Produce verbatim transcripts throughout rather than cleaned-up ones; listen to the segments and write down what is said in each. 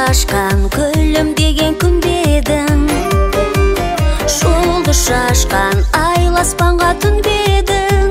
шашқан гүлім деген күн бе едің, жұлдыз шашқан айлы аспанға түн бе едің,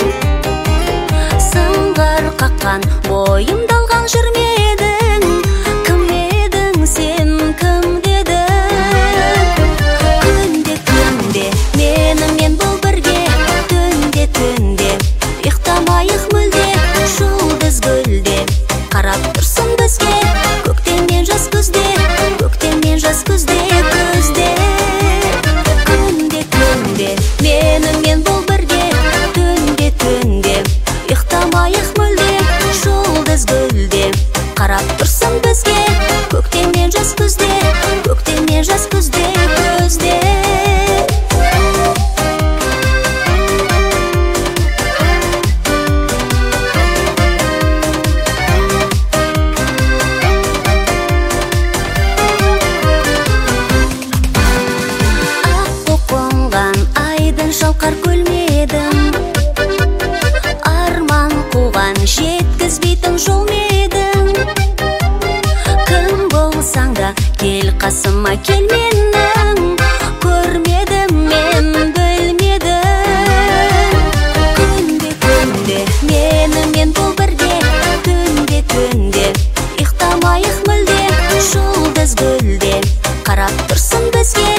сыңғыр қаққан бойымда алған жыр ме едің, кім едің сен, кім дедің? Күнде күнде менімен бол бірге, түнде түнде ұйықтамайық мүлде, жұлдыз гүлде қарап тұрсын бізге, көктемнен жас күзде, көктемнен жас күзде, күзде. Күнде күнде менімен бол бірге, түнде түнде ұйықтамайық мүлде, жұлдыз гүлде қарап тұрсын бізге, көктемнен жас күзде, көктемнен жас күзде, күзде. Шалқар көлмедің, арман қуған жеткізбейтін жол медің, кім болсаң да кел қасыма, кел менің, көрмедім мен білмедім. Күнде күнде менімен бол бірге, түнде түнде ұйықтамайық мүлде, жұлдыз гүлде қарап тұрсын бізге,